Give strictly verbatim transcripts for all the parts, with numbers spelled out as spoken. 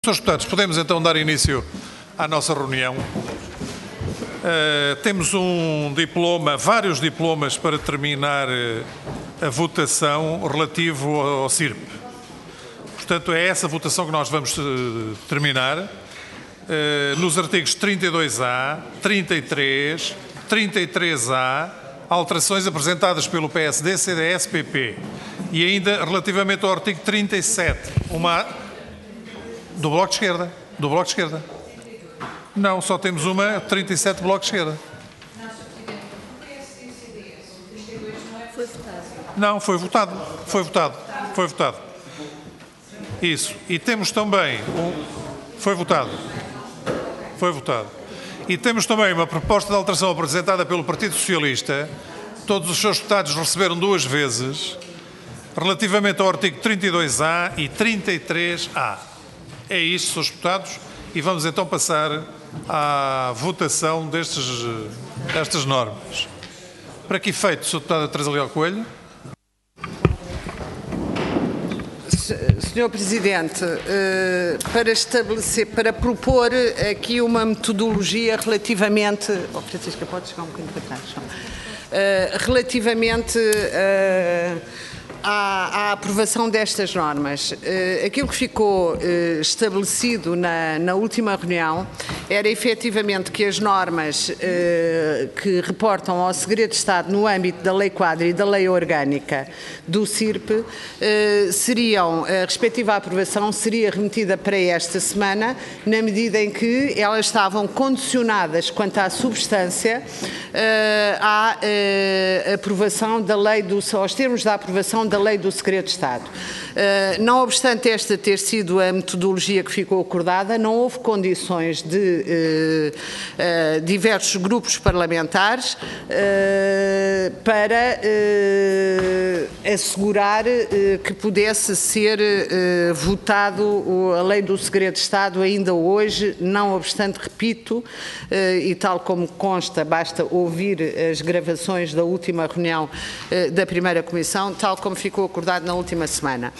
senhores Deputados, podemos então dar início à nossa reunião. Uh, temos um diploma, vários diplomas para terminar uh, a votação relativo ao, ao C I R P. Portanto, é essa votação que nós vamos uh, terminar. Uh, nos artigos trinta e dois A, trinta e três, trinta e três A, alterações apresentadas pelo P S D, C D S, P P. E ainda relativamente ao artigo trinta e sete, uma... Do Bloco de Esquerda. Do Bloco de Esquerda. Não, só temos uma, trinta e sete Bloco de Esquerda. Foi votado. Não, foi votado. Foi votado. Foi votado. Isso. E temos também... Um... Foi votado. Foi votado. E temos também uma proposta de alteração apresentada pelo Partido Socialista. Todos os seus deputados receberam duas vezes, relativamente ao artigo trinta e dois A e trinta e três A. É isto, senhores deputados, e vamos então passar à votação destes, destas normas. Para que efeito, senhor Deputado Teresa Leal Coelho? senhor Presidente, para estabelecer, para propor aqui uma metodologia relativamente... Oh, Francisca, pode chegar um bocadinho para trás. Relativamente... À, à aprovação destas normas. Uh, aquilo que ficou uh, estabelecido na, na última reunião era efetivamente que as normas uh, que reportam ao segredo de Estado no âmbito da Lei Quadro e da Lei Orgânica do C I R P uh, seriam, a respectiva aprovação seria remetida para esta semana, na medida em que elas estavam condicionadas quanto à substância uh, à uh, aprovação da lei, do, aos termos da aprovação da Lei do Segredo de Estado. Uh, não obstante esta ter sido a metodologia que ficou acordada, não houve condições de uh, uh, diversos grupos parlamentares uh, para uh, assegurar uh, que pudesse ser uh, votado a Lei do Segredo de Estado ainda hoje, não obstante, repito, uh, e tal como consta, basta ouvir as gravações da última reunião uh, da primeira Comissão, tal como ficou acordado na última semana.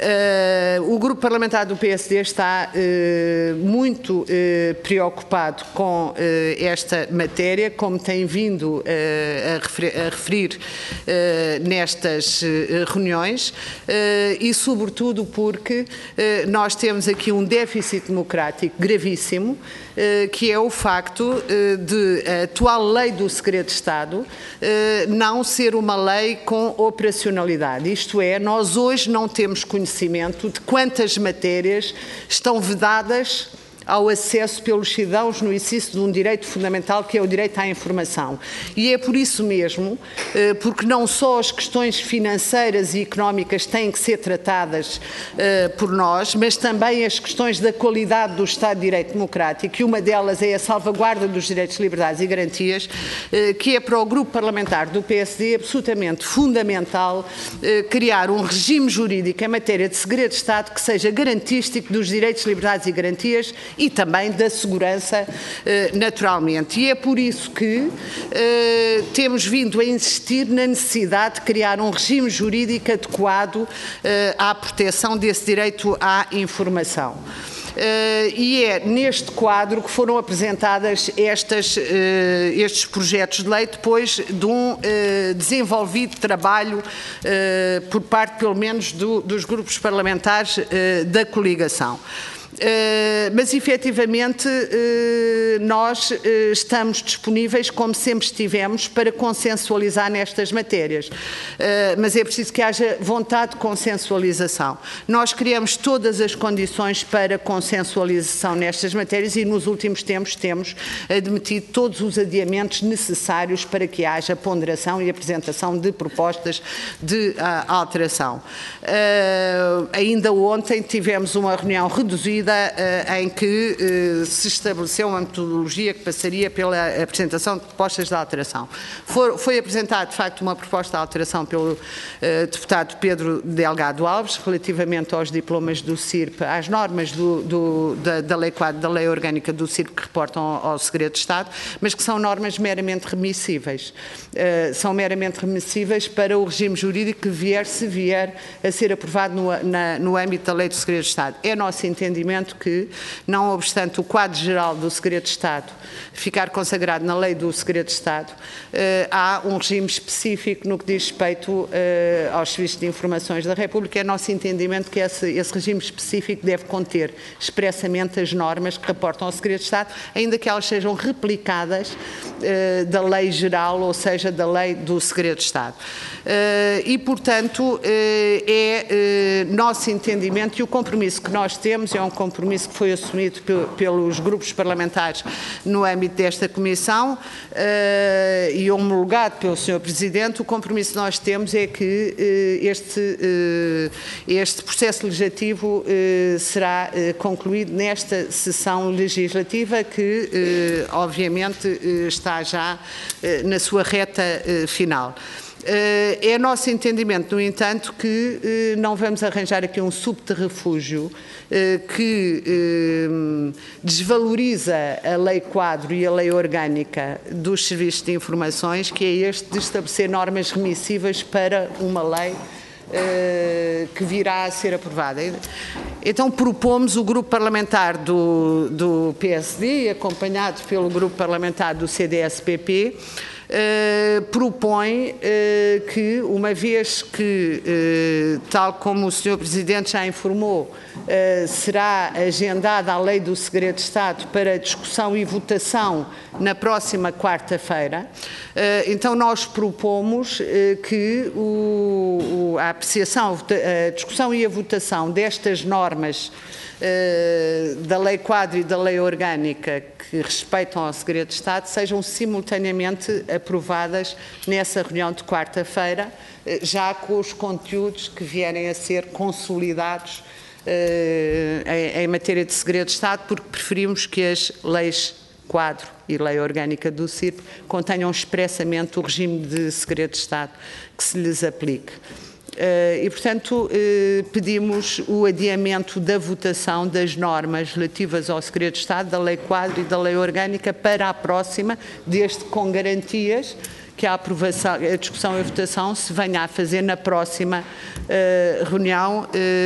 Uh, o grupo parlamentar do P S D está uh, muito uh, preocupado com uh, esta matéria, como tem vindo uh, a referir, a referir uh, nestas uh, reuniões, uh, e sobretudo porque uh, nós temos aqui um déficit democrático gravíssimo, uh, que é o facto uh, de a atual lei do segredo de Estado uh, não ser uma lei com operacionalidade. Isto é, nós hoje não temos conhecimento de quantas matérias estão vedadas ao acesso pelos cidadãos no exercício de um direito fundamental, que é o direito à informação. E é por isso mesmo, porque não só as questões financeiras e económicas têm que ser tratadas por nós, mas também as questões da qualidade do Estado de Direito Democrático, e uma delas é a salvaguarda dos direitos, liberdades e garantias, que é para o grupo parlamentar do P S D absolutamente fundamental criar um regime jurídico em matéria de segredo de Estado que seja garantístico dos direitos, liberdades e garantias e também da segurança, naturalmente. E é por isso que eh, temos vindo a insistir na necessidade de criar um regime jurídico adequado eh, à proteção desse direito à informação. Uh, e é neste quadro que foram apresentadas estas, uh, estes projetos de lei, depois de um uh, desenvolvido trabalho uh, por parte, pelo menos, do, dos grupos parlamentares uh, da coligação. Uh, mas, efetivamente, uh, nós uh, estamos disponíveis, como sempre estivemos, para consensualizar nestas matérias. Uh, mas é preciso que haja vontade de consensualização. Nós criamos todas as condições para consensualização nestas matérias e, nos últimos tempos, temos admitido todos os adiamentos necessários para que haja ponderação e apresentação de propostas de uh, alteração. Uh, ainda ontem tivemos uma reunião reduzida em que eh, se estabeleceu uma metodologia que passaria pela apresentação de propostas de alteração. For, foi apresentada, de facto, uma proposta de alteração pelo eh, deputado Pedro Delgado Alves, relativamente aos diplomas do C I R P, às normas do, do, da, da Lei quadro, da Lei Orgânica do C I R P que reportam ao, ao Segredo de Estado, mas que são normas meramente remissíveis. Uh, são meramente remissíveis para o regime jurídico que vier, se vier a ser aprovado no, na, no âmbito da Lei do Segredo de Estado. É nosso entendimento que, não obstante o quadro geral do Segredo de Estado ficar consagrado na Lei do Segredo de Estado, uh, há um regime específico no que diz respeito uh, aos serviços de informações da República. É nosso entendimento que esse, esse regime específico deve conter expressamente as normas que reportam ao Segredo de Estado, ainda que elas sejam replicadas uh, da Lei Geral, ou seja, da Lei do Segredo de Estado. Uh, e, portanto, uh, é uh, nosso entendimento, e o compromisso que nós temos é um compromisso que foi assumido pe pelos grupos parlamentares no âmbito desta Comissão uh, e homologado pelo senhor Presidente. O compromisso que nós temos é que uh, este, uh, este processo legislativo uh, será uh, concluído nesta sessão legislativa que, uh, obviamente, uh, está já uh, na sua reta uh, final. É nosso entendimento, no entanto, que não vamos arranjar aqui um subterrafúgio que desvaloriza a Lei Quadro e a Lei Orgânica dos Serviços de Informações, que é este de estabelecer normas remissíveis para uma lei que virá a ser aprovada. Então propomos o grupo parlamentar do, do P S D, acompanhado pelo grupo parlamentar do C D S P P, Uh, propõe uh, que, uma vez que, uh, tal como o senhor Presidente já informou, uh, será agendada a Lei do Segredo de Estado para discussão e votação na próxima quarta-feira, uh, então nós propomos uh, que o, o, a apreciação, a discussão e a votação destas normas Uh, da Lei Quadro e da Lei Orgânica que respeitam ao Segredo de Estado sejam simultaneamente aprovadas nessa reunião de quarta-feira, uh, já com os conteúdos que vierem a ser consolidados uh, em, em matéria de Segredo de Estado, porque preferimos que as leis Quadro e Lei Orgânica do C I R P contenham expressamente o regime de Segredo de Estado que se lhes aplique. Uh, e, portanto, uh, pedimos o adiamento da votação das normas relativas ao Segredo de Estado, da Lei Quadro e da Lei Orgânica para a próxima, desde com garantias que a aprovação, a discussão e a votação se venha a fazer na próxima uh, reunião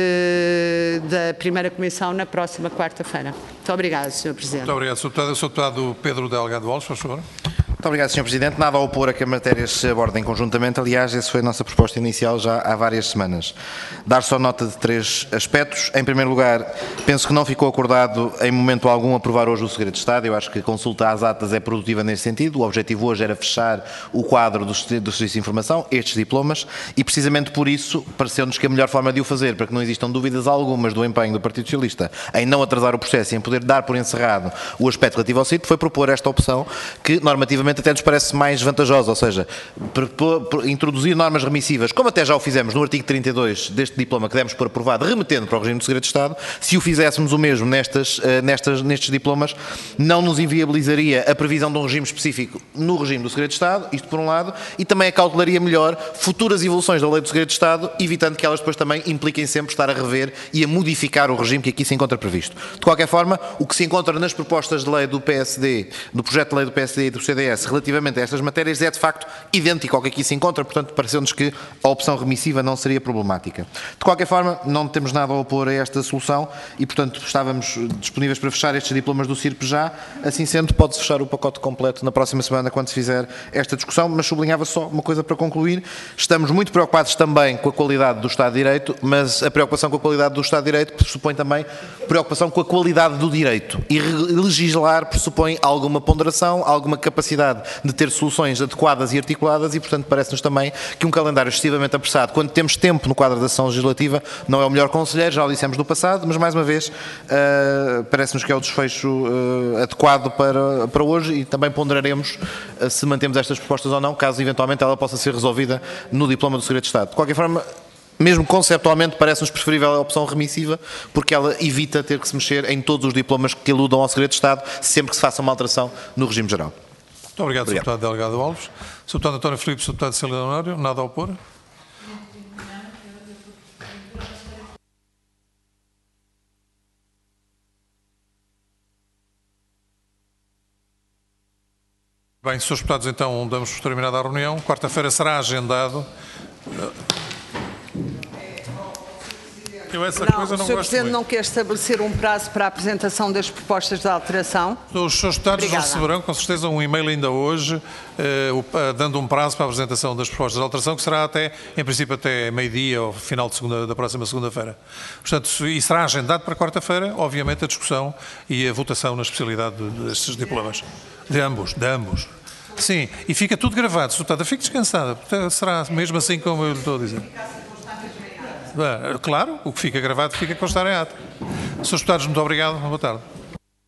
uh, da primeira Comissão, na próxima quarta-feira. Muito obrigada, senhor Presidente. Muito obrigado, senhor Deputado. senhor Deputado Pedro Delgado Alves, por favor. Muito obrigado, senhor Presidente. Nada a opor a que as matérias se abordem conjuntamente. Aliás, essa foi a nossa proposta inicial já há várias semanas. Dar só nota de três aspectos. Em primeiro lugar, penso que não ficou acordado em momento algum aprovar hoje o Segredo de Estado. Eu acho que a consulta às atas é produtiva nesse sentido. O objetivo hoje era fechar o quadro dos serviços de informação, estes diplomas, e precisamente por isso pareceu-nos que a melhor forma de o fazer, para que não existam dúvidas algumas do empenho do Partido Socialista em não atrasar o processo e em poder dar por encerrado o aspecto relativo ao C I R P, foi propor esta opção que normativamente até nos parece mais vantajosa, ou seja, introduzir normas remissivas, como até já o fizemos no artigo trinta e dois deste diploma que demos por aprovado, remetendo para o regime do Segredo de Estado. Se o fizéssemos o mesmo nestas, nestas, nestes diplomas, não nos inviabilizaria a previsão de um regime específico no regime do Segredo de Estado, isto por um lado, e também acautelaria melhor futuras evoluções da Lei do Segredo de Estado, evitando que elas depois também impliquem sempre estar a rever e a modificar o regime que aqui se encontra previsto. De qualquer forma, o que se encontra nas propostas de lei do P S D, do projeto de lei do P S D e do C D S, relativamente a estas matérias, é de facto idêntico ao que aqui se encontra, portanto pareceu-nos que a opção remissiva não seria problemática. De qualquer forma, não temos nada a opor a esta solução e, portanto, estávamos disponíveis para fechar estes diplomas do C I R P já. Assim sendo, pode-se fechar o pacote completo na próxima semana quando se fizer esta discussão, mas sublinhava só uma coisa para concluir. Estamos muito preocupados também com a qualidade do Estado de Direito, mas a preocupação com a qualidade do Estado de Direito pressupõe também preocupação com a qualidade do direito, e legislar pressupõe alguma ponderação, alguma capacidade de ter soluções adequadas e articuladas, e portanto parece-nos também que um calendário excessivamente apressado, quando temos tempo no quadro da ação legislativa, não é o melhor conselheiro, já o dissemos no passado, mas mais uma vez uh, parece-nos que é o desfecho uh, adequado para, para hoje, e também ponderaremos uh, se mantemos estas propostas ou não, caso eventualmente ela possa ser resolvida no diploma do Segredo de Estado. De qualquer forma, mesmo conceptualmente, parece-nos preferível a opção remissiva, porque ela evita ter que se mexer em todos os diplomas que aludam ao segredo de Estado, sempre que se faça uma alteração no regime geral. Muito obrigado, obrigado. Sr. Deputado Delgado Alves. Sr. Deputado António Filipe, Sr. Deputado Célia Honório, nada a opor? Bem, senhores deputados, então damos por terminada a reunião. Quarta-feira será agendado. Eu essa não, coisa não o senhor gosto Presidente muito. não quer estabelecer um prazo para a apresentação das propostas de alteração? Os senhores deputados Obrigada. receberão com certeza um e-mail ainda hoje, eh, dando um prazo para a apresentação das propostas de alteração, que será até, em princípio, até meio-dia ou final de segunda, da próxima segunda-feira. Portanto, e será agendado para quarta-feira, obviamente, a discussão e a votação na especialidade destes diplomas. De ambos, de ambos. Sim, e fica tudo gravado, senhor Deputado, fique descansada. Será mesmo assim como eu lhe estou a dizer. Claro, o que fica gravado fica a constar em ato. senhores deputados, muito obrigado. Boa tarde.